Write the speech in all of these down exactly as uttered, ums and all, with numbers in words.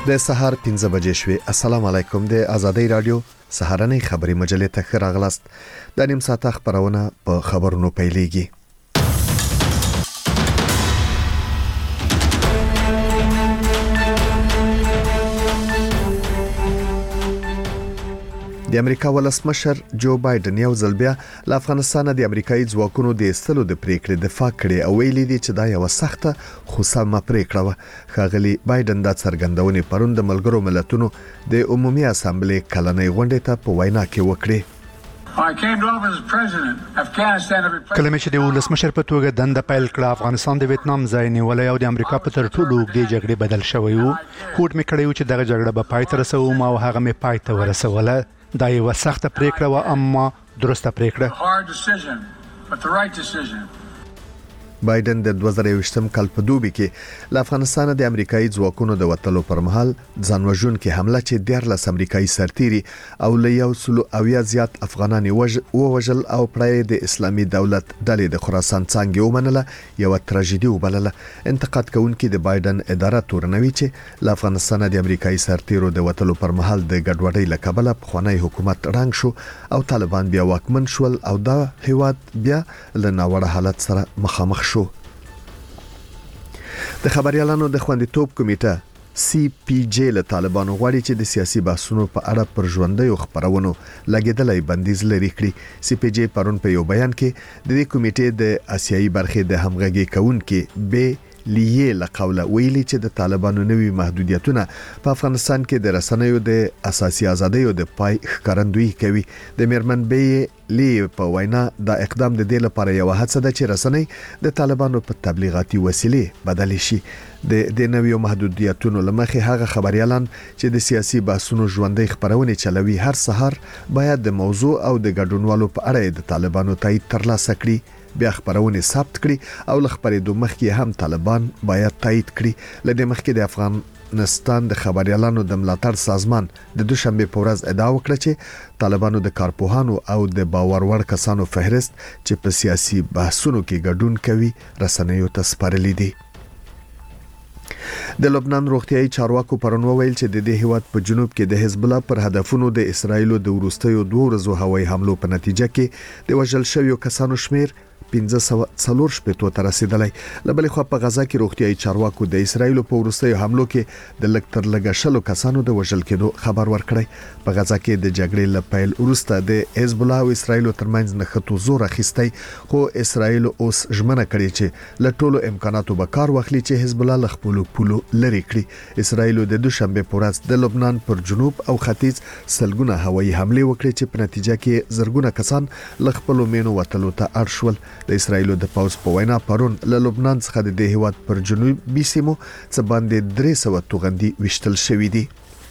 د سهار پنځه بجې شوې. السلام علیکم. د آزادۍ رادیو سهارنۍ خبري مجلې ته ښه راغلاست. د نیم ساعت خبرونه په خبرونو پیلېږي. د امریکا ولسمشر جو بایدن یو ځل بیا له افغانستان د امریکایي ځواکونو د ایستلو د پریکړې دفاع کړې او ویلي دي چې دا یو سخته خو سمه پریکړه وه. ښاغلي بایدن دا څرګندونې پرون د ملګرو ملتونو د عمومي اسامبلې کلنۍ غونډې ته په وینا کې وکړې. کله چې د ولسمشر په توګه دنده پیل کړه، افغانستان د ویتنام ځای نیولې او د امریکا په تر ټولو اوږدې جګړې بدل شوی وو. هوډ مې کړی و چې دغه جګړه به پای ته رسوم او هغه مې پای ته ورسوله. دا یو سخته پریکړه و، اما درسته پریکړه. بایدن د دوه زره یوویشتم کال په دوبي کې له افغانستان د امریکایي ځواکونو د وټلو پر مهال ځانوژونکې حمله چې دیارلس امریکایي سرتیري او له یو سلو اویا زیات افغانان ووژل او پرې د اسلامي دولت ډلې د خراسان څنګه ومنله یو تراژیدي وبلله. انتقاد کوونکي د بایدن اداره تورنوي چې له افغانستان د امریکایي سرتیرو د وټلو پر مهال د ګډوډۍ له کبله پخوانی حکومت رنګ شو او طالبان بیا واکمن شول او دا هیواد بیا له ناوړه حالت سره مخامخ شو. د خبريالانو د خوندیتوب کمیټه سی پی جی له طالبانو غواړي چې د سیاسي بحثونو په اړه پر ژوندۍ خبرونو لګیدلې بندیز لري کړي. سی پی جی پرون په یو بیان کې د دې کمیټې د آسیایي برخې د همغږي کونکي به لیه لقوله ویلي چې د طالبانو نوي محدودیتونه په افغانستان کې د رسنیو د اساسي ازادیو د پای ښکارندویي کوي. د میرمن به لی په وینا دا اقدام د دې لپاره یو هڅه ده چې رسنۍ د طالبانو په تبلیغاتي وسیلې بدل شي. د د نویو محدودیتونو لمخې هغه خبريالان چې د سیاسي بحثونو ژوندۍ خبرونه چلوي هر سحر باید د موضوع او د ګډونوالو په اړه د طالبانو تایید ترلاسه کړي، بیا خبرونه ثبت کړي او ل خبرېدو مخکې هم طالبان باید تایید کړي. لدې مخکې د افغانستان د خبريالانو د ملاتړ سازمان د دوشنبه په ورځ ادعا وکړه چې طالبانو د کارپوهانو او د باور وړ کسانو فهرست چې په سیاسي بحثونو کې ګډون کوي رسنیو ته سپارلي دي. د لبنان روغتيایي چارواکو پرون وویل چې د دې هیواد په جنوب کې د حزب الله پر هدفونو د اسرایل د وروستیو دوه ورځو هوایي حملو په نتیجه کې د وژل شویو کسانو شمیر پنځه سوه څلور شپېته ته رسیدلی. له بلې خوا په غزا کې روغتيایي چارواکو د اسرایل په وروستیو حملو کې د لږ تر لږه شلو کسانو د وژل کېدو خبر ورکړی. په غزا کې د جګړې له پیل وروسته د حزب الله او اسرایل ترمنځ نښتو زور اخیستی، خو اسرایل اوس ژمنه کړې چې له ټولو امکاناتو به کار واخلي چې حزب الله له خپلو پولو لري کړي. اسرایل د دوشنبه په ورځ د لبنان پر جنوب او ختیځ سلګونه هوایي حمله وکړې چې په نتیجه کې زرګونه کسان له خپلو مینو وټلو ته اړ شول. د اسرایل د پاوز په وینا پرون له لبنان څخه د دې هیواد پر جنوبي سیمو څخه باندې درې سوه توغندي وشتل شوې دي.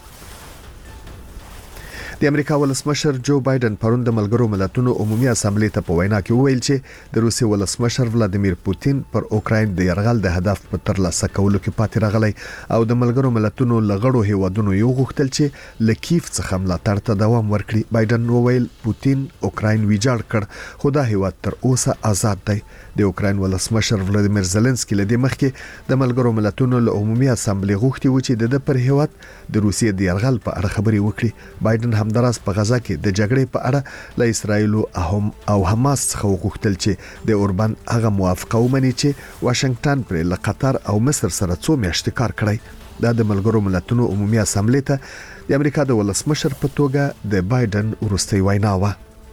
د امریکا ولسمشر جو بایدن پرون د ملګرو ملتونو عمومي اسامبلې ته په وینا کې وویل چې د روسي ولسمشر ولادیمیر پوتین پر اوکراین د یرغل د هدف په ترلاسه کولو کې پاتې راغلی او د ملګرو ملتونو لغړو هیوادونو یو غوښتل چې لکیف څخه ملاتړ ته دوام ورکړي. بایدن وویل پوتین اوکراین ویجاړ کړ خو دا هیواد تر اوسه آزاد دی. د اوکراین ولسمشر ولادیمیر زيلنسکي له دې مخکې د ملګرو ملتونو له عمومي اسامبلې غوښتي و چې د پر هیواد د روسیې د یرغل په اړه خبري وکړي. بایدن همداراز په غزا کې د جګړې په اړه له اسرایل او حماس څخه وغوښتل چې د اوربان هغه موافقه ومني چې واشنگټن پر له قطر او مصر سره څو میاشتې کار کړی. دا د ملګرو ملتونو عمومي اسامبلې ته د امریکا د ولسمشر په توګه د بایدن وروستۍ وینا و.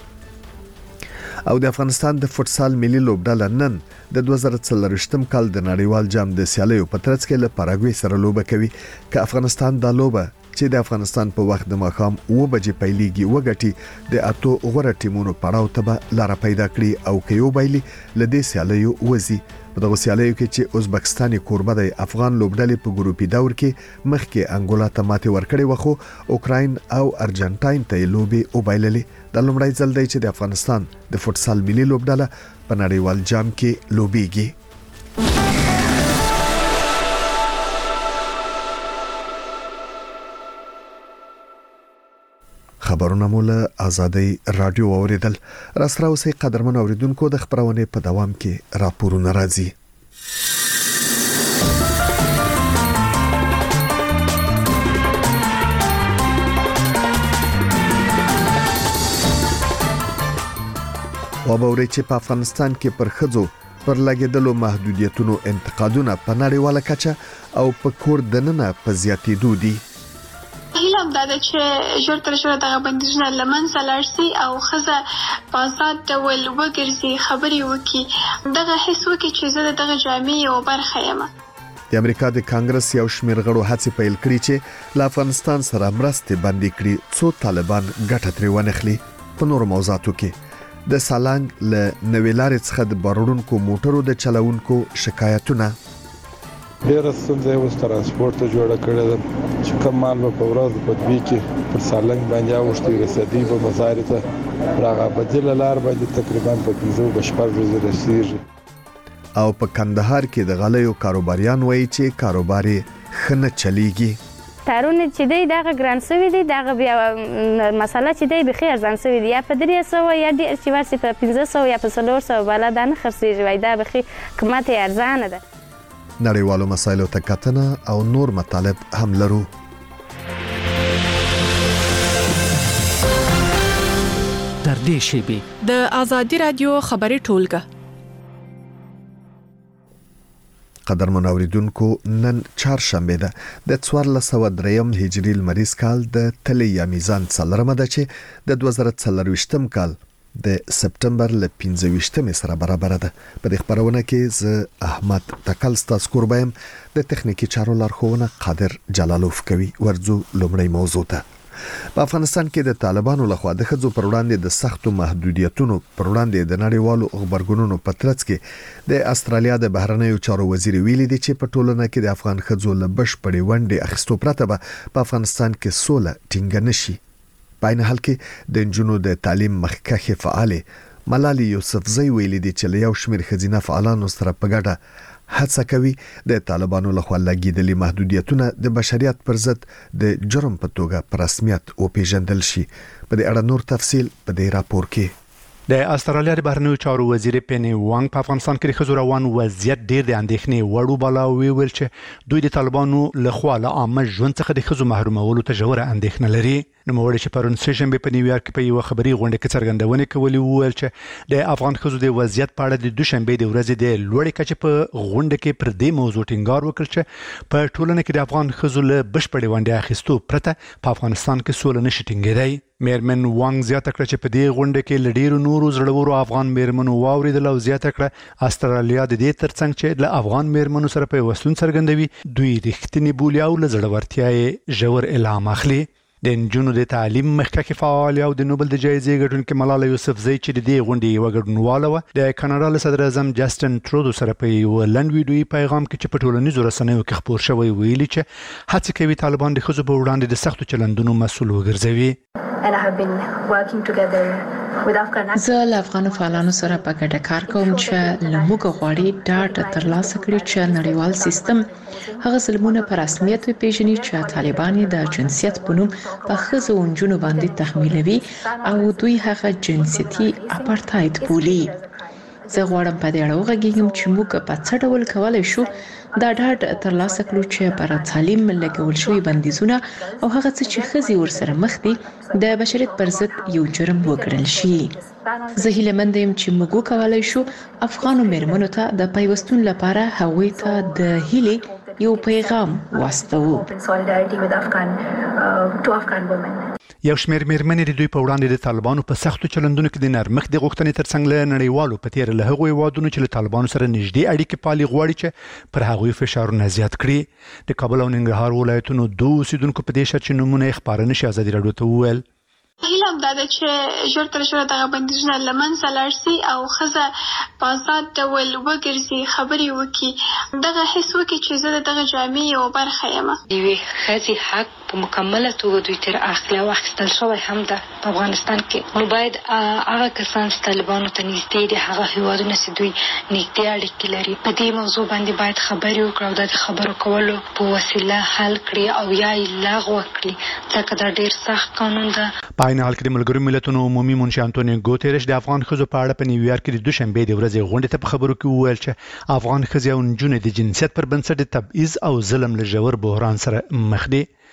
او د افغانستان د فوتسال ملي لوبډله نن د دوه زره څلرویشتم کال د نړیوال جام د سیالیو په ترڅ کې له پاراګوي سره لوبه کوي. که افغانستان د لوبه چې د افغانستان په وخت د ماښام اوه بجې پیلېږي وګټي د اتو غوره ټیمونو پړاو ته به لار پیدا کړي او که یو بایلي له دې سیالیو وځي. په دغه سیالیو کې چې ازبکستان کوربه دی، افغان لوبډلې په ګروپي دور کې مخکې انګولا ته ماتې ورکړې و خو اوکراین او ارجنټاین ته لوبې وبایللې. د لومړی ځل دی چې د افغانستان د فوتسال ملي لوبډله په نړیوال جام کې لوبېږي. خبرونه مو له آزادۍ رادیو اوریدل. راسره اوسې قدرمن اوریدونکو د خبرونه په دوام کې راپورونه راځي. هغه باوري چې په افغانستان کې پر خځو پر لګیدلو محدودیتونو انتقادونه په نړیواله کچه او په کور دننه په زیاتېدو دي. هیله ده چې ژر تر ژره دغه بندیزونه له منځه لاړ شي او ښځه په آزاد ډول وګرځي، خبرې وکړي، دغه حس وکړي چې زه د دغه جامعې یوه برخه یم. د امریکا د کانګرس یو شمېر غړو هڅې پیل کړې چې له افغانستان سره مرستې بندي کړي څو طالبان ګټه ترې ونخلي. په نورو موضوعاتو کې د سالنګ له نوې لارې څخه د بارونکو موټرو د چلوونکو شکایتونه. ډېر ستونزې اوس ترانسپورت ته جوړه کړې ده چې کوم مال په ورځ په دوی کې پر سالنګ باندې اوښتي رسېدي په مزار ته راغه بدله لار باندې تقریبا په پنځه بشپړ ورځې رسیږي. او په کندهار کې د غالیو کاروباریان وایي چې کاروباري خنه چلیږي. تارونه چې دی دغه ګران سوي دي، دغه بیا مساله چې دی به خیر ځان سوي دي، یا په درې سوه یا ډېر چې ورسي په پنځه سوه یا په څلور سوه بالا دا نه خرڅېږي، وایي دا به قیمت یې ارزانه ده. نړیوالو مسایلو ته کتنه او نور مطالب هم لرو. در دې شیبې د آزادي رادیو خبري ټولګه. قدرمن اوریدونکو، نن چهارشنبه ده د څوارلس سوه دریم هجري لمریز کال د تلې یا میزان څلورمه ده چې د دوه زره څلرویشتم کال د سپټمبر ل پنځه ویشتمې سره برابر ده. په دې خبرونه کې زه احمد تکل ستاسو قربایم، د تخنیکی چارو لارښوونه قادر جلالوف کوي. ورځو لومړی موضوع ته. په افغانستان کې د طالبانو لخوا د ښځو پر وړاندې د سختو محدودیتونو پر وړاندې د نړیوالو خبرګونونو په ترڅ کې د استرالیا د بهرنیو چارو وزیر ویلي دی چې په ټولنه کې د افغان ښځو له بشپړې ونډې اخیستو پرته به په افغانستان کې سوله ټینګه نشي. په عین حال کې د نجونو د تعلیم مخکښې فعالې ملالي یوسفزۍ ویلي دی چې له یو شمېر ښځینه فعالانو سره په ګډه هڅه کوي د طالبانو لخوا لګیدلي محدودیتونه د بشریت پر ضد د جرم په توګه په رسمیت وپیژندل شي. په دې اړه نور تفصیل په دې راپور کې. د استرالیا د بهرنیو چارو وزیر پینی وانګ په افغانستان کې د ښځو روان وضعیت ډېر د اندېښنې وړ وباله او ویل چې دوی د طالبانو لخوا له عامه ژوند څخه د ښځو محرومولو ته ژوره اندېښنه لري. نوموړی چې پرون سه شنبه په نیویارک کې په یو خبري غونډه کې څرګندونه کوي وویل چې د افغان ښځو د وضعیت په اړه د دوشنبه د ورځې د لوړې کچې په غونډه کې پر دې موضوع ټینګار وکړ چې په ټولنه کې د افغان ښځو له بشپړې ونډې اخیستو پرته په افغانستان کې سوله نشي ټینګېدای. میرمن وانګ زیاته کړه چې په دې غونډه کې لډیرو نورو زړورو افغان میرمنو واوریدل او زیاته کړه استرالیا د دې ترڅنګ چې له افغان میرمنو سره په وسلون څرګندوي دوی رښتینی بولی او له زړورتیا یې ژور الهام اخلي. د نجونو د تعلیم مخکښې فعال او د نوبل د جایزې ګټونکې ملاله یوسفزۍ چې د دې غونډې یوه ګډونواله وه د کاناډا له صدر اعظم جسټن ټرودو سره په یوه لنډ ویډیویي پیغام کې چې په ټولنیزو رسنیو کې خپور شوی ویلي چې هڅې کوي طالبان د ښځو په وړاندې د سختو چلندونو مسؤل وګرځوي. زه له افغان فعالانو سره په ګډه کار کوم چې له موږ غواړي ډاډ ترلاسه کړي چې نړیوال سیستم هغه ظلمونه په رسمیت وپیژني چې طالبان د جنسیت په نوم په ښځو او نجونو باندې تحمیلوي او دوی هغه جنسیتي اپارټاید بولي. زه غواړم په دې اړه وغږیږم چې موږ په څه ډول کولی شو دا ډاډ ترلاسه کړو چې پر تعلیم لګول شوی بندیزونه او هغه څه چې ښځې ورسره مخ دي د بشریت پر ضد یو جرم وګڼل شي. زه هیله مند یم چې موږ وکولای شو افغانو میرمنو ته د پیوستون لپاره هغوی ته د هیلې یو پیغام واستوو. یو شمېر میرمنې د دوی په وړاندې د طالبانو په سختو چلندونو کې د نرمښت د غوښتنې ترڅنګ له نړیوالو په تېره له هغو هېوادونو چې له طالبانو سره نږدې اړیکې پالي غواړي چې پر هغوی فشارونه زیات کړي. د کابل او ننګرهار ولایتونو دوه اوسېدونکو په دې شرط چې نومونه یې خپاره نشي ازادي راډیو ته وویل هیله هم دا ده چې ژر تر ژره دغه بندیزونه له منځه لاړ شي او ښځه په آزاد ډول وګرځي، خبرې وکړي، دغه حس وکړي چې زه د دغه جامعې یوه برخه یم. د یوې ښځې حق په مکمله توګه دوی تر اخلي او اخیستل شوی هم ده په افغانستان کې. نو باید هغه کسان چې طالبانو ته نږدې دي هغه هېوادونه چې دوی نږدې اړیکې لري په دې موضوع باندې باید خبرې وکړي او دا د خبرو کولو په وسیله حل کړي او یا یې لغوه کړي، ځکه دا ډېر سخت قانون ده. په عین حال کې د ملګرو ملتونو عمومي منشي انټونیو ګوتریش د افغان ښځو په اړه په نیویارک کې د دوشنبې د ورځې غونډې ته په خبرو کې وویل چې افغان ښځې او نجونې د جنسیت پر بنسټ د تبعیض او ظلم له ژور بحران سره مخ دي.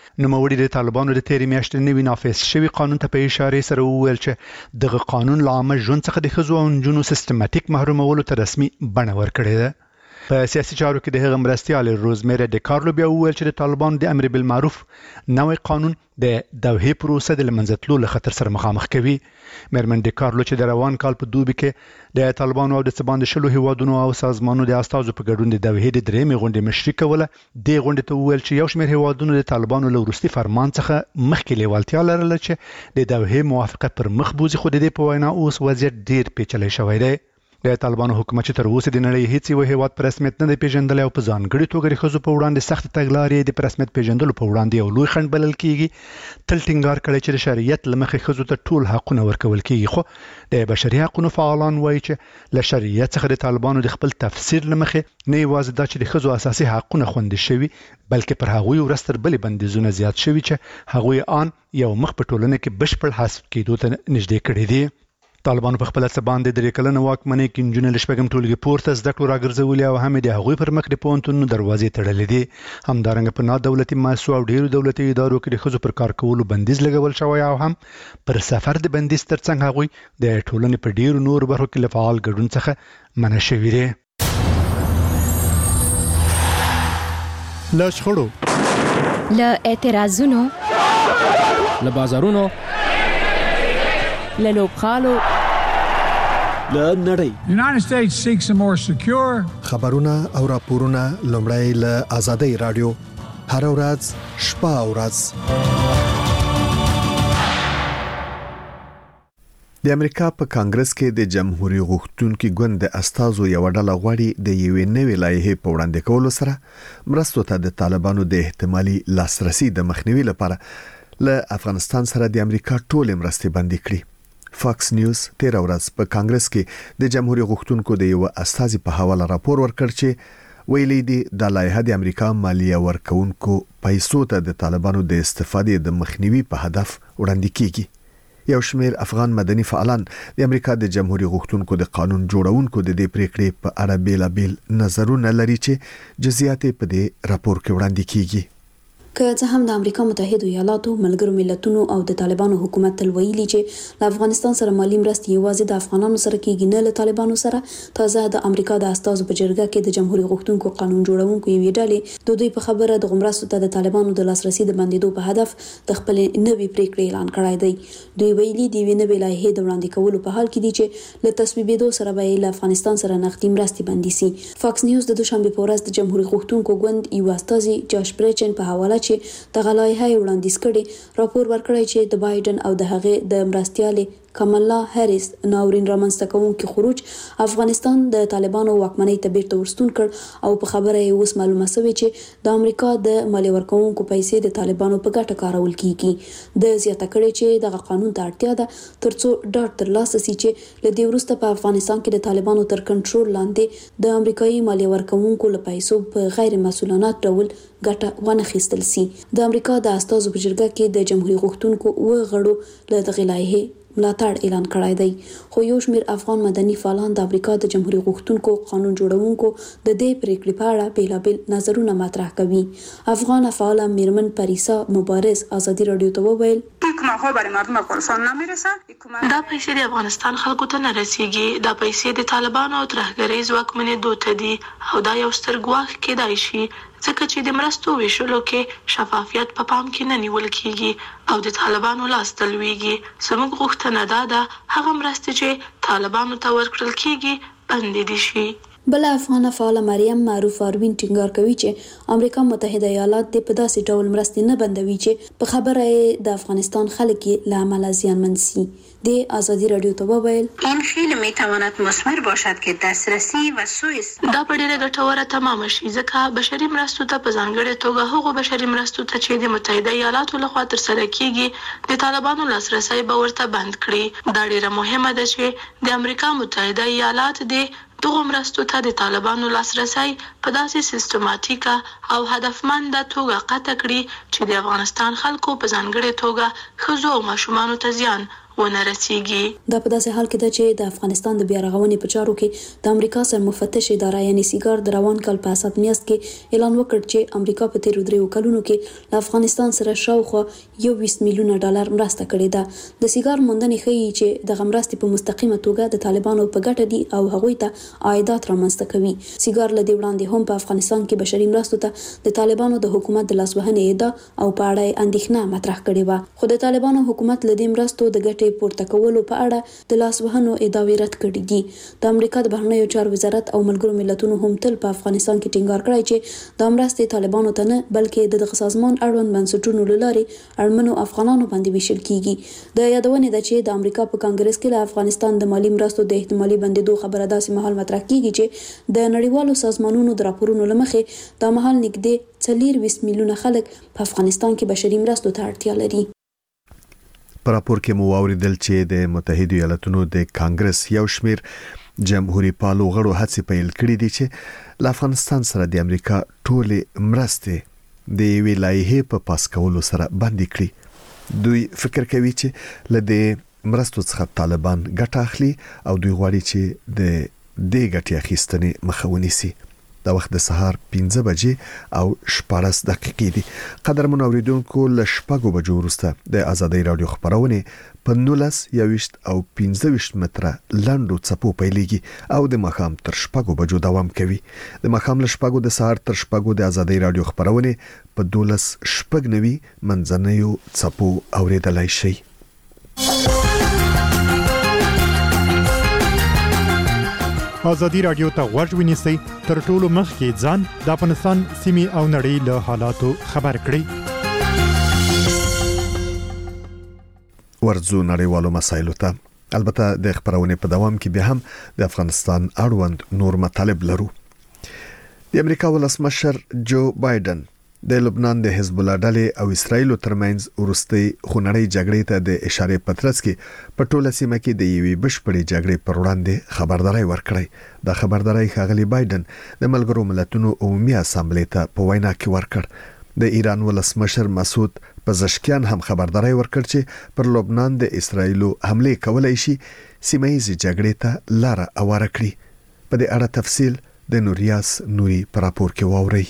نوموړي د طالبانو د تیرې میاشتې نوي نافذ شوي قانون ته په اشاره سره وویل چې دغه قانون له عامه ژوند څخه د ښځو او نجونو سیستماتیک محرومولو ته رسمي بڼه ورکړې ده. په سیاسي چارو کې د هغه مرستیال روزمیری ډي کارلو بیا وویل چې د طالبانو د امر بالمعروف نوې قانون د دوحې پروسه د لمنځه تلو له خطر سره مخامخ کوي. میرمن ډي کارلو چې د روان کال په دوبي کې د طالبانو او د څه باندې شلو هیوادونو او سازمانونو د استازو په ګډون د دوحې د درېیمې غونډې مشري کوله، دې غونډې ته وویل چې یو شمېر هیوادونو د طالبانو له وروستي فرمان څخه مخکې لیوالتیا لرله چې د دوحې موافقه پر مخ بوځي، خو د دې په وینا اوس وضعیت ډیر پیچلی شوی دی. د طالبانو حکومت چې تر اوسه د نړۍ هیڅ یو هیواد په رسمیت نه دی پیژندلی او په ځانګړي توګه د ښځو په وړاندې سخت تګلارې د په رسمیت پیژندلو په وړاندې یو لوی خنډ بلل کیږي، تل ټینګار کړی چې د شریعت له مخې ښځو ته ټول حقونه ورکول کیږي. خو د بشري حقوقو فعالان وایي چې له شریعت څخه د طالبانو د خپل تفسیر له مخې نه یوازې دا چې د ښځو اساسي حقونه خوندي شوي، بلکې پر هغوی ورستر بلې بندیزونه زیات شوي چې هغوی آن یو مخ په ټولنه کې بشپړ حذف کېدو ته نږدې کړي دي. طالبانو په خپل څه باندې درې کلنه واکمنۍ کې نجونې له شپږم ټولګي پورته زده کړو راګرځولې او هم د هغوی پر مخ د پوهنتونونو دروازې تړلې دي. همدارنګه په نادولتي مؤسسو او ډیرو دولتي ادارو کې د ښځو پر کار کولو بندیز لګول شوی او هم پر سفر د بندیز ترڅنګ هغوی د ټولنې په ډیرو نورو برخو کې له فعال ګډون څخه منع شوي دي. له شخړو، له اعتراضونو، له بازارونو، له لوبغالو، له نړۍ. United States seeks a more secure. خبرونه او راپورونه لومړی له آزادۍ رادیو هر ورځ شپه او ورځ. د امریکا په کانګرس کې د جمهوریت غوښتونکو ګوند د استازو یو ډله غواړي د یوې نوې لایحې په وړاندې کولو سره مرستو ته د طالبانو د احتمالي لاسرسي د مخنیوي لپاره له افغانستان سره د امریکا ټول مرستې بندي کړي. فاکس نیوز تیر ورځ په کانګرس کې د جمهوریت غوښتونکو د یو استازي په حواله راپور ورکړ چې ویلي دي د لایحه د امریکا مالیه ورکونکو پیسو ته د طالبانو د استفادې د مخنیوي په هدف وړاندې کیږي. یو شمېر افغان مدني فعالان د امریکا د جمهوریت غوښتونکو د قانون جوړونکو د دې پریکړې په اړه بیلابیل نظرونه لري چې جزئیات په دې راپور کې وړاندې کیږي. که څه هم د امریکا متحده ایالاتو ملګرو ملتونو او د طالبانو حکومت تل ویلي چې د افغانستان سره مالی مرستې یوازې د افغانانو سره کیږي نه له طالبانو سره، تازه د امریکا د استازو په جرګه کې د جمهوریت غوښتونکو قانون جوړونکو یوې ډلې د دوی په خبره د مرستو ته د طالبانو د لاسرسي د بندیدو په هدف د خپل نوې پریکړې اعلان کړی دی. دوی ویلي دی وینې نوې لایحې د وړاندې کولو په حال کې دي چې له تصویبېدو سره به له افغانستان سره نقدي مرستې بندي سي. فاکس نیوز د دوشنبه په ورځ د جمهوریت غوښتونکو ګوند یو استازي جاش برچن په حواله چې د لایحه وړاندیز کړي راپور ورکړی چې د بایدن او د هغې د مرستیالې کمالا هریس ناورین رامنځته کوونکي خروج افغانستان د طالبانو واکمنۍ ته بیرته ورستون کړ او په خبره یې اوس معلومه شوې چې د امریکا د مالیه ورکوونکو پیسې د طالبانو په ګټه کارول کیږي. د زیاته کړي چې دغه قانون ته اړتیا ده ترڅو ډاډ ترلاسه شي چې له دې وروسته په افغانستان کې د طالبانو تر کنټرول لاندې د امریکایي مالیه ورکوونکو له پیسو په غیر مسؤلانه ډول ګټه ونه اخیستل سي. د امریکا د استازو په جرګه کې د جمهوریت غوښتونکو و غړو له دغه لایحې ملاتړ اعلان کړی دی، خو یو شمېر افغان مدني فعالان د امریکا د جمهوریت غوښتونکو قانون جوړونکو د دې پریکړې په اړه بیلابیل نظرونه مطرح کوي. افغان فعال میرمن پریسا مبارز آزادی رادیو ته وویل دا پیسې د افغانستان خلکو ته نه رسیږي، دا پیسې د طالبانو او ترهګرۍ ځواکمنېدو ته دي او دا یو ستر ګواښ کېدای شي ځکه چې د مرستو ویشلو کې شفافیت په پام کې نه نیول کیږي او د طالبانو لاس ته لویږي. زموږ غوښتنه دا ده هغه مرستې چې طالبانو ته ورکړل کیږي بندې دي شي. بل افغان فعال مریم معروف اروین ټینګار کوي چې امریکا متحده ایالات د په داسې ډول مرستې نه بندوي چې په خبره د افغانستان خلک له عمله زیانمن شي. د آزادی رادیو ته وویل این خیلی میتواند مثمر باشد که دسترسی و سوء دا په ډیره ګټوره تمام شي ځکه بشري مرستو ته په ځانګړې توګه هغو بشري مرستو ته چې د متحده ایالاتو لخوا ترسره کیږي د طالبانو لاسرسی به ورته بند کړي. دا ډیره مهمه ده چې د امریکا متحده ایالات د دغه مرستو ته د طالبانو لاسرسی په داسې سیستماتیکه او هدفمنده توګه قطع کړي چې د افغانستان خلکو په ځانګړې توګه ښځو او ماشومانو ته زیان ونه رسیږي. دا په داسې حال کې ده چې د افغانستان د بیا رغونې په چارو کې د امریکا سر مفتش اداره یعنی سیګار د روان کال په اساس میاشت کې اعلان وکړ چې امریکا په تیرو دریو کلونو کې له افغانستان سره شاوخوا یو ویشت میلیونه ډالر مرسته کړې ده. د سیګار موندنې ښیي چې د مرستې په مستقیمه توګه د طالبانو په ګټه دي او هغوی ته عایدات رامنځته کوي. سیګار له دې وړاندې هم په افغانستان کې بشري مرستو ته د طالبانو د حکومت د لاسوهنې ادعا او په اړه اندېښنه مطرح کړې و، خو د طالبانو حکومت له دې مرستو د ګټې پورته کولو په اړه د لاسوهنو ادعاوې رد کړې دي. د امریکا د بهرنیو چارو وزارت او ملګرو ملتونو هم تل په افغانستان کې ټینګار کړی چې د مرستې طالبانو ته نه بلکې د دغه سازمان اړوند بنسټونو له لارې اړمنو افغانانو باندې ویشل کیږي. د یادونې ده چې د امریکا په کانګرس کې له افغانستان د مالی مرستو د احتمالي بندیدو خبره داسې مهال مطرح کیږي چې د نړیوالو سازمانونو د راپورونو له مخې دا مهال نږدې څلور ویشت میلیونه خلک په افغانستان کې بشري مرستو ته اړتیا لري. په راپور کې مو واوریدل چې د متحده ایالاتونو د کانګرس یو شمیر جمهوریت پالو غړو هڅې پیل کړې دي چې له افغانستان سره د امریکا ټولې مرستې د وی لایحې په پاس کولو سره باندې کړی. دوی فکر کوي چې لدې مرستو څخه طالبان ګټه اخلي او دوی غواړي چې د دې ګټې اخیستنې مخه ونیسي. د وخت د سهار پنځه بجې او شپږ دقیقې دي. قدرمن اوریدونکو له شپږو بجو وروسته د ازادۍ رادیو خبرونه په نولس یويشت او پنځه ویشت متره لاندو څپو پیلېږي او د مخام تر شپږو بجو دوام کوي. د مخام له شپږو د سهار تر شپږو د ازادۍ رادیو خبرونه په دولس شپږ نوي منځنیو څپو اوریدلای شي. ازادي رادیو ته غوږ ونیسئ تر ټولو مخکې ځان د افغانستان سیمې او نړۍ له حالاتو خبر کړئ. ورځو نړیوالو مسایلو ته. البته د خبرونه په دوام کې به هم د افغانستان اړوند نور مطالب لرو. د امریکا ولسمشر جو بایدن د لبنان د حزب الله ډلې او اسرایل ترمنځ ورستي خونړۍ جګړې ته د اشاره پترس کې په ټوله سیمه کې د یوې بشپړې جګړې پر وړاندې خبرداري ورکړې. د خبرداري ښاغلي بایدن د ملګرو ملتونو عمومي اسامبلې ته په وینا کې ورکړ. د ایران ولسمشر مسعود پزشکیان هم خبرداري ورکړ چې پر لبنان د اسرایل حمله کولای شي سیمه ییزې جګړې ته لار اواره کړي. په دې اړه تفصیل د نوریاس نوري پر راپور کې واوري.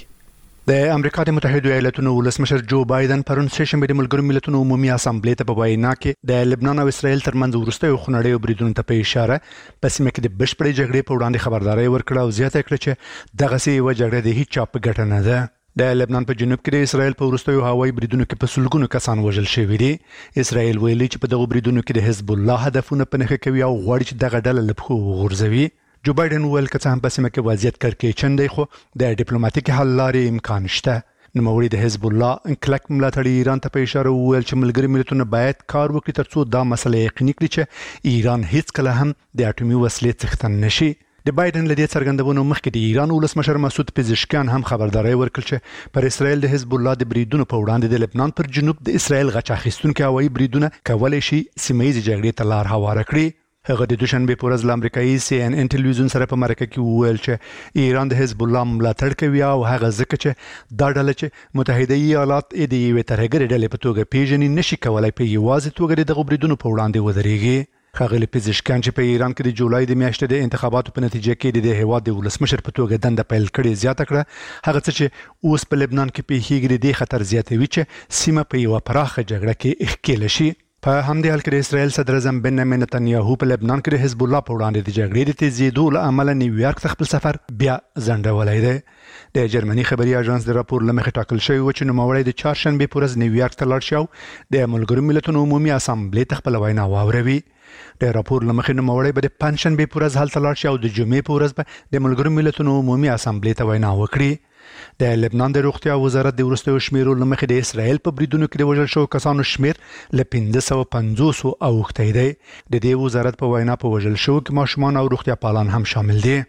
د امریکا د متحده ایالاتونو ولسمشر جو بایدن پرون سه شنبه د ملګرو ملتونو عمومي اسامبلې ته په وینا کې د لبنان او اسرایل ترمنځ ورسته خونړۍ بریدونو ته په اشاره په سیمه کې د بشپړې جګړې په وړاندې خبرداري ورکړه او زیاته کړه چې دغه سی و جګړه د هیڅ چا په ګټه نه ده. د لبنان په جنوب کې د اسرایل په ورستیو هوایي بریدونو کې په سلګونو کسان وژل شوي دي. اسرایل ویلي چې په دغه بریدونو کې د حزب الله هدفونه په نښه کوي او غواړي چې دغه ډله له پښو وغورځوي. جو بایدن ویل چې څنګه په سیمه کې وضعیت کړکېچن دی خو د ډیپلوماټیک حل لارې امکان شته. نوموړي د حزب الله کلک ملاتړي ایران ته په اشاره وویل چې ملګري ملتونه باید کار وکړي ترڅو دا مسله یقیني کړي چې ایران هیڅ کله هم د اټومي وسلې څښتن نشي. د بایدن له دې څرګندونو مخکې د ایران ولسمشر مسعود پزشکیان هم خبرداري ورکړه چې پر اسرائیل د حزب الله د بریدونو په وړاندې د لبنان پر جنوب د اسرائیل غچ اخیستونکو هوایي بریدونه کولای شي سیمه ییزې جګړې ته لار هواره کړي. هغه د دوشنبه په ورځ د امریکایي سی ان ان ټلویزیون سره په مرکه کې وویل چې ایران د حزب الله ملاتړ کوي او هغه ځکه چې دا ډله چې متحده ایالات د یوې ترهګرې ډلې په توګه پیژني نشي کولای په یوازې توګه د غوړیدونو په وړاندې ودرېږي. خاغلی پزشکان چې په ایران کې د جولای د میاشتې د انتخاباتو په نتیجه کې د هیواد د ولسمشر په توګه دنده پیل کړې زیاته کړه هغه څه چې اوس په لبنان کې پیښیږي د خطر زیاتوي چې سیمه په یو پراخه جګړه کې ښکېل شي. په همدې حال کې د اسرائیل صدر اعظم بنیامین نتنیاهو په لبنان کې د حزب الله په وړاندې د جګړې د تیزېدو له امله نیویارک ته خپل سفر بیا ځنډولی دی. د جرمني خبري اژانس د راپور له مخې ټاکل شوی و چې نوموړی د چهارشنبې په ورځ نیویارک ته لاړ شي او د ملګرو ملتونو عمومي اسامبلې ته خپله وینا واوروي. د راپور له مخې نوموړی به د پنجشنبې په ورځ هلته لاړ شي او د جمعې په ورځ به د ملګرو ملتونو عمومي اسامبلې ته وینا وکړي. د لبنان د روغتیا وزارت د وروستیو شمیرو له مخې د اسرائیل په بریدونو کې د وژل شوو کسانو شمیر له پنځه سوه پنځوس اوښتی دی. د دې وزارت په وینا په وژل شوو کې ماشومان او روغتیا پالان هم شامل دي.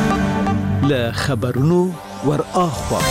له خبرونو ور اخوا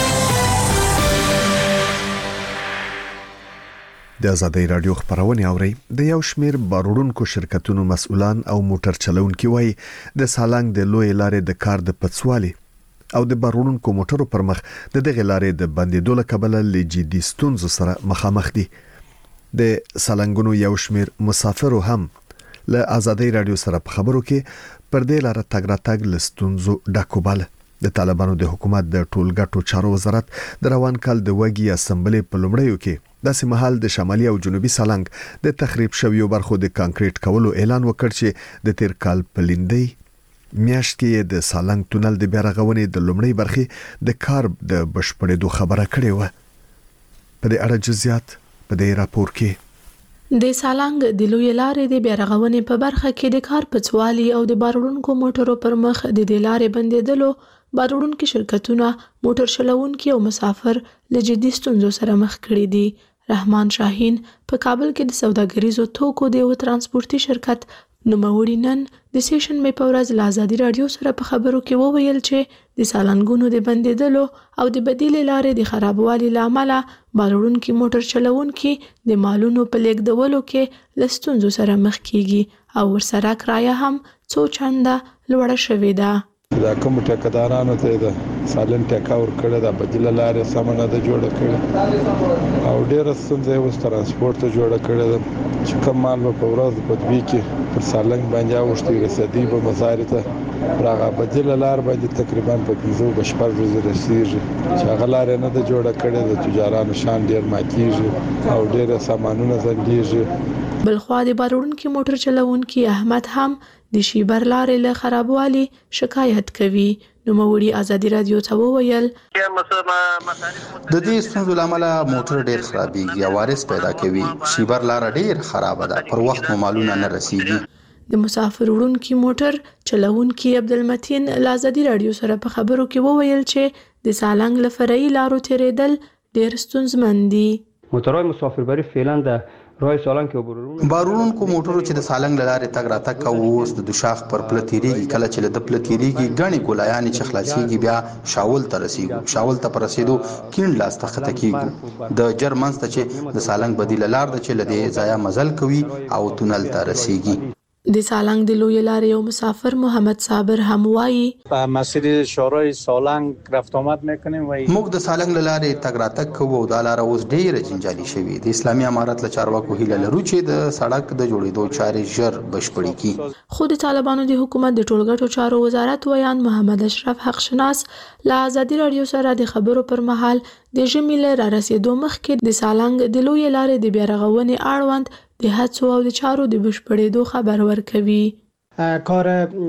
د ازادۍ رادیو خبرونه اوري. د یو شمیر بارودونکو شرکتونو مسؤلان او موټر چلونکي وایي د سالنګ د لوی لارې د کار د پڅوالي او د بارودونکو موټرو پر مخ د دغه لارې د بندیدو له کبله له جدي ستونزو سره مخامخ دي. د سالنګونو یو شمیر مسافرو هم له ازادي رادیو سره په خبرو کې پر دې لار تګ را تګ لستونزو ډاکوباله. د طالبانو د حکومت د ټولګټو چارو وزارت د روان کال د وګي اسمبلی په لومړیو کې داسې مهال د شمالي او جنوبي سالنګ د تخریب شویو برخو د کانکریټ کولو اعلان وکړ چې د تیر کال په لیندۍ میاشت کې د سالنګ تونل د بیارغونې د لومړی برخې د کار د بشپړېدو خبره کړې و. په دې اړه جزئیات په دې راپور کې. د سالنګ د لوی لارې د بیارغونې په برخه کې د کار پڅوالي او د بارونکو موټرو پر مخ د دې لارې بندیدلو بارونکو شرکتونه موټر چلوونکي او مسافر له جدي ستونزو سره مخ کړي دي. رحمان شاهین په کابل کې د سوداګریزو توکو د یو ترانسپورتي شرکت نوموړي نن د سیشن مې په ورځ له ازادي رادیو سره په خبرو کې وویل چې د سالنګونو د بندیدلو او د بدیل لارې د خرابوالي لامل بارونکي موټر چلوونکي د مالونو په لیږدولو کې له ستونزو سره مخ کیږي او ورسره کرایه هم څو چنده لوړه شوې ده. دا کوم ټاکدارانو ته د سالن ټاکا ور کړه د بدیل لارې سمونه د جوړ کړه او ډېر ستونزې وس ترانسپورت جوړ کړه چې کوم مال په ورځ په دوی کې پر سالنګ باندې اوښتي رسیدي په مزار ته راغه بدیل لار باندې تقریبا په پنځه بشپړ ورځې رسیږي چې هغه لار نه د جوړ کړه د تجارانو شان ډېر ماتیږي او ډېر سامانونه زنګیږي. بلخوا د بارونکو موټر چلوونکي احمد هم د شیبر لارې له خرابوالي شکایت کوي. نو موري ازادي رادیو ته وویل د دې ستونزو لامل موټر ډېر خرابېږي او وارث پیدا کوي. شیبر لار ډېر خراب ده، پر وخت مو مالونه نه رسیږي. د مسافر وړونکي موټر چلوونکي عبدالمتین له ازادي رادیو سره په خبرو کې وویل چې د سالنګ له فرعي لارو تیرېدل ډېر ستونزمن دي. موټرای مسافربری فعلا د رای سالنګ کې وبرون بارونکو موټرو چې د سالنګ لارې تګ را تک کوو د دوشاخ پر پلتيريږي کله چې د پلتيريږي غني ګولایان چې خلاصيږي بیا شاول ته رسیدو شاول ته پرسیدو کین لاس ته خته کیږي د جرمنس ته چې د سالنګ بدیل لار د چې لدی ځای مزل کوي او تونل ته رسیږي. د سالنګ د لوی لارې یو مسافر محمد صابر هم وایي په مسیر شورای سالنګ رفت آمد میکنیم و موږ د سالنګ لارې تګ را تک کوو او د لار اوس ډیره جنجالي شوی. د اسلامي امارت له چارواکو هیله لرو چې د سړک د جوړېدو چارې ژر بشپړې کړي. خو د طالبانو د حکومت د ټولګټو چارو وزارت ویان محمد اشرف حق شناس له ازادي رادیو سره د خبرو پر مهال د ژمي له را رسیدو مخکې د سالنګ د لوی لارې د بیارغونې اړوند د هڅو او د چارو د بشپړېدو خبر ورکوي. کار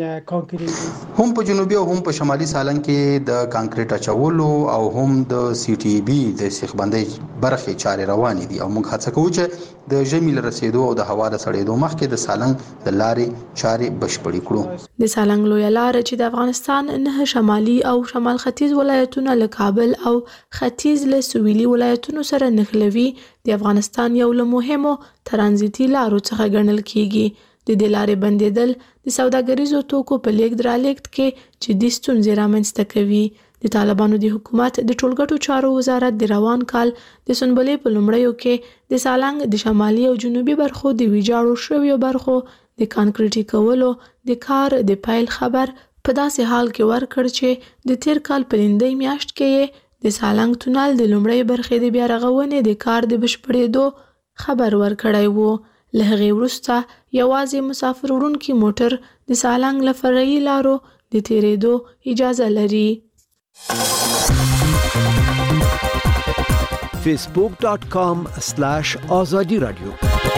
کانکریټ هم په جنوبي او هم په شمالي سالنګ کې د کانکریټ اچولو او هم د سی ټي بي د سیخبندۍ برخې چارې روانې دي او موږ هڅه کوو چې د ژمي له رسیدو او د هوا د سړېدو مخکې د سالنګ د لارې چارې بشپړې کړو. د سالنګ لوی لار چې د افغانستان نه شمالي او شمال ختیځ ولایتونه له کابل او ختیځ له سویلي ولایتونو سره نښلوي د افغانستان یو له مهمو ترانزیتي لارو څخه ګڼل کیږي. د دې لارې بندیدل د سوداګریزو توکو په لیږد رالېږد کې جدي ستونزې رامنځته کوي. د طالبانو د حکومت د ټولګټو چارو وزارت د روان کال د سنبلې په لومړیو کې د سالنګ د شمالي او جنوبي برخو د ویجاړو شویو برخو د کانکریټي کولو د کار د پیل خبر په داسې حال کې ورکړ چې د تیر کال په لیندۍ میاشت کې د سالنګ تونل د لومړۍ برخې د بیارغونې د کار د بشپړېدو خبر ورکړی وو. له هغې وروسته یوازې مسافر وړونکي موټر د سالنګ له فرعي لارو د تیرېدو اجازه لري. فیسبوک ډاٹ کام سلاش آزادی رادیو.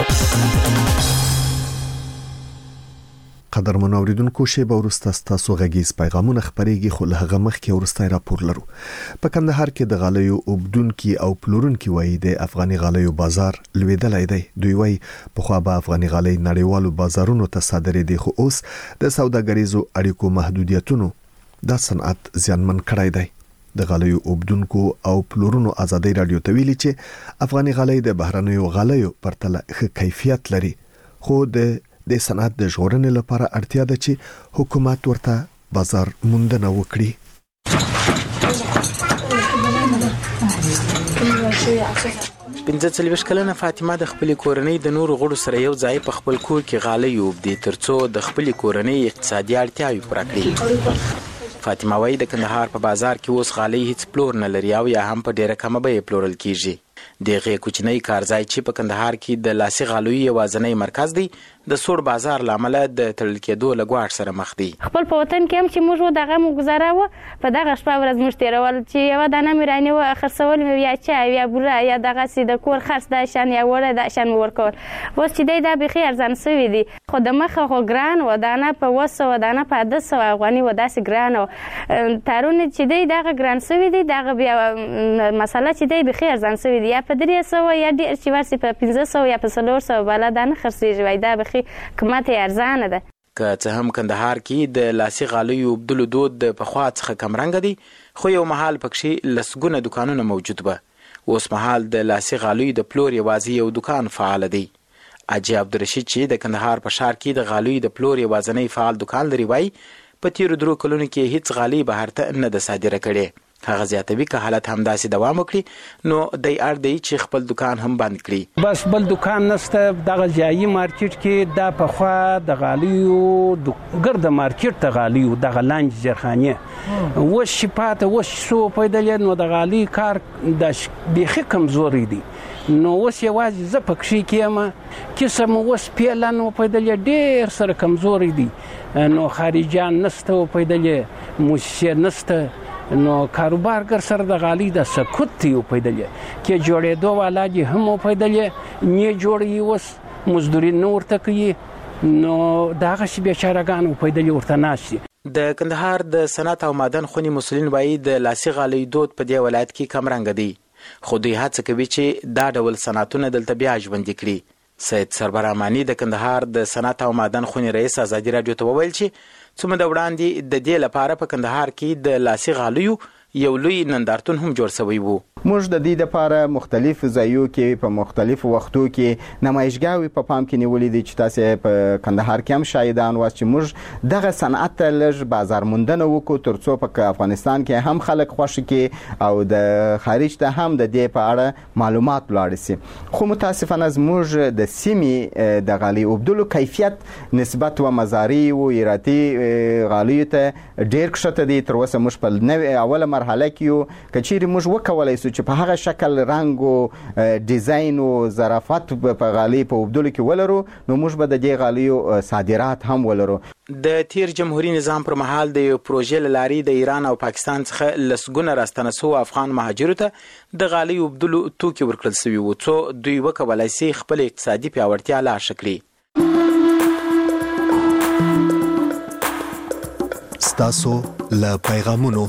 قدر منوریدونکو شی به ورسته ستاسو غږیز پیغامونه خبرېږي خو له هغه مخکې ورسته راپور لرو. په کندهار کې د غالیو اوبدونکي او پلورونکي وایي د افغاني غالیو بازار لویدلای دی. دوی وایي پخوا به افغاني غالۍ نړیوالو بازارونو ته صادرېدې خو اوس د سوداګریزو اړیکو محدودیتونو دا صنعت زیانمن کړی دی. د غالیو اوبدونکو او پلورونو ازادي رادیو ته ویلي چې افغاني غالۍ د بهرنیو غالیو پرتله ښه کیفیت لري خو د د صنعت د ژغورنې لپاره اړتیا ده چې حکومت ورته بازار موندنه وکړي. پنځه څلوېښت کلنه فاطمه د خپلې کورنۍ د نورو غړو سره یو ځای په خپل کور کې غالۍ اوبدي ترڅو د خپلې کورنۍ اقتصادي اړتیاوې پوره کړي. فاطمه وايي د کندهار په بازار کې اوس غالۍ هیڅ پلور نه لري او یا هم په ډیره کمه بیه پلورل کیږي. دغه کوچنی کارځای چې په کندهار کې د لاسي غالوي یوازنی مرکز دی د سوړ بازار لامل د تړل کېدو لګواټ سره مخ دی. خپل په وطن کې هم چې موږ دغه مو گزاره و په دغه شپه ورځ موږ تیرول چې یو دانه مې رانیوه خرڅول مې یا چای یا بوره یا دغه سي د کور خرڅ د شان یا وړه د شان ورکول. اوس چې دی دا بخي ارزان سوي دي خو د مخه خو ګران و دانه په وسو و دانه په د سو افغاني و داسې ګران و تارونه چې دی دغه ګران سوي دي دغه بیا مسله چې دی بخي ارزان سوي دي یا په درې سو یا ډیر چې ورسي په پنځه سو یا په څلور سو بالا دانه خرڅيږي وای دا قیمت یې ارزانه ده. که څه هم کندهار کې د لاسي غالیو اوبدلو دود د پخوا څخه کمرنګه دی خو یو مهال پکښې لسګونه دکانونه موجود به. اوس مهال د لاسي غالیو د پلور یوازې یو دکان فعال دی. اجي عبدالرشید چې د کندهار په ښار کې د غالیو د پلور یوازنی فعال دکان لري وایي په تیرو درو کلونو کې هیڅ غالۍ بهر ته نه ده صادره کړې. هغه زیاتوي که حالت همداسې دوام وکړي نو دی اړ دی چې خپل دکان هم بند کړي. بس بل دکان نشته. دغه ځایي مارکیټ کې دا پخوا د غالیو ګرد مارکیټ ته غالیو دغه لانج زرخانه اوس چې پاته اوس څو پیدلې نو د غالي کار د بیخي کمزوري دی. نو اوس یوازې زه پکښې کېم کیسه مو اوس پیله نو پیدلې ډېر سره کمزوري دي. نو خارجیان نشته و پیدلې موسسې نشته نو کاروبارګر سره د غالي د سکوت دی پیدلې کې جوړېدو والا دي هم پیدلې نه جوړي اوس مزدوري نه ورته کوي نو دغه شی بیچارهګان پیدلې ورته ناشي. د کندهار د صنعت او معدن خونی مسولین وایي د لاسي غالۍ دود په دې ولایت کې کمرنګ دی خو دوی هڅه کوي چې دا ډول صنعتونه دلته بیا ژوندي کړي. سید سربر امانی د کندهار د صنعت او معدن خونی رئیس ازادي رادیو ته وویل چې څومره وړاندې د دې لپاره په کندهار کې د لاسي غالیو یو لوی نندارتون هم جوړ شوی وو. موږ د دې لپاره مختلف ځایو کې په مختلفو وختو کې نمایشګاوي په پام کې نیولې دي چې تاسو په کندهار کې هم شاهدان واست چې موږ دغه صنعت ته لږ بازار موندنه وکړو ترڅو په افغانستان کې هم خلک خوښ کې او د خارج ته هم د دې په اړه معلومات ولاړ شي. خو متاسفانه موږ د سیمې د غالۍ اوبدلو کیفیت نسبت و مزاري او ایراتي غالۍ ته ډېر کښته دي. تر اوسه موږ په نوې اوله مرحله کې یو کچېرې موږ وکولای شو چې په هغه شکل رنګ او ډیزاین او ظرافت په غالۍ په اوبدلو کې ولرو نو موږ به د دې غالیو صادرات هم ولرو. د تیر جمهوریت نظام پر مهال د یو پروژې لاري د ایران او پاکستان څخه لسګونه راستنه شو افغان مهاجرو ته د غالۍ اوبدلو توکي ورکړل شوي وو څو دوی وکولای شي خپل اقتصادي پیاوړتیا لا ښه کړي. ستاسو له پیغامونو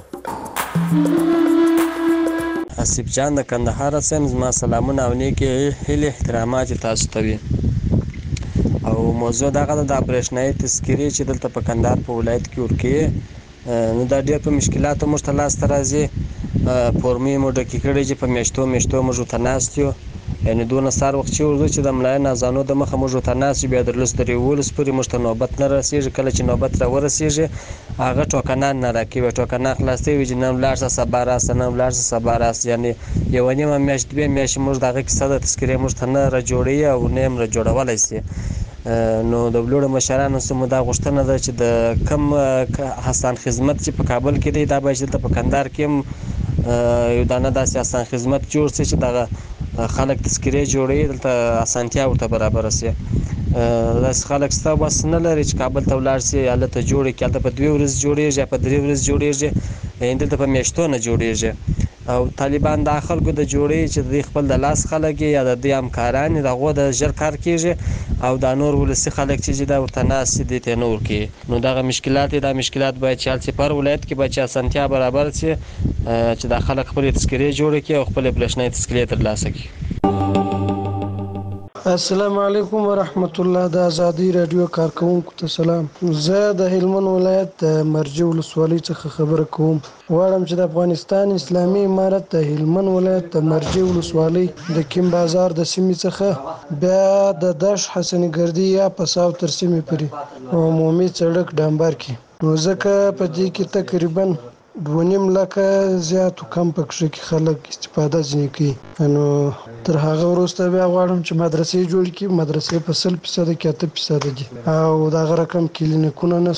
حسیب جان د کندهار سم زما سلامونه او نیکې هیله احترامات تاسو ته وي. او موضوع دغه د برېښنايي تذکرې چې دلته په کندهار په ولایت کې ورکې نو دا ډېر په مشکلاتو موږ ته لاس ته راځي. فورمې مو ډکې کړې چې په میاشتو میاشتو موږ ورته ناست یو یعنې دونه سار وخت چې ورځو چې د ملایه نازانو د مخه موږ ورته ناست یو بیا د لس تر یولس پورې موږ ته نوبت نه رسېږي. کله چې نوبت راورسېږي هغه ټوکنان نه راکوي ټوکنان خلاصوي چې نن ولاړ شه سبا راسه نن ولاړ شه سبا راسه یعنې یوه نیمه میاشت دوې میاشتې موږ د هغه کیسه د تذکرې موږ ته نه راجوړوي او نه یې راجوړولی شي. نو د لوړو مشرانو څخه مو دا غوښتنه ده چې د کم حسن خدمت چې په کابل کې دی دا باید دلته په کندهار کې هم یو دانه داسې حسن خدمت جوړ شي چې دغه خلک تذکرې جوړوي دلته اسانتیا ورته برابره شي. داسې خلک شته بس نه لري چې کابل ته ولاړ شي هلته جوړ کړي هلته په دوې ورځې جوړېږي یا په درې ورځې جوړېږي دلته په میاشتو نه جوړېږي. او طالبان دا خلکو د جوړې چې د خپل د لاس خلک یا د دې همکاران د هغو د ژر کار کېږي او دا نور ولسي خلک چې دا ورته ناست دي ته نه ورکوي. نو دغه مشکلات دا مشکلات باید چې هلته پر ولایت کې باید چې اسانتیا برابر شي چې دا خلک خپلې تذکرې جوړې کړي او خپلې برېښنايي تذکرې ترلاسه کړي. السلام علیکم ورحمت الله. د ازادي رادیو کارکونکو ته سلام. زه د هلمند ولایت د مرجع ولسوالۍ څخه خبره کوم. غواړم چې د افغانستان اسلامي امارت د هلمند ولایت د مرجع ولسوالۍ د کیم بازار د سیمې څخه بیا د داش حسن ګردی یا پساو تر سیمې پورې عمومي سړک ډامبر کړي. نو ځکه په دې کې تقریبا دوه نیم لکه زیات کم پکښې کې خلک استفاده ځینې کوي. نو تر هغه وروسته بیا غواړم چې مدرسې جوړې کړي. مدرسې په سل فیصده کې اته فیصده دي او دغه رقم کلینیکونه نشته.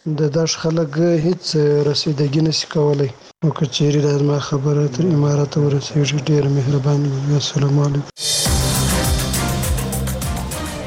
د داش خلک هیڅ رسیدګي نشي کولای. نو که چیرې دا زما خبره تر امارات ورسېږي ډېر مهرباني. السلام علیکم.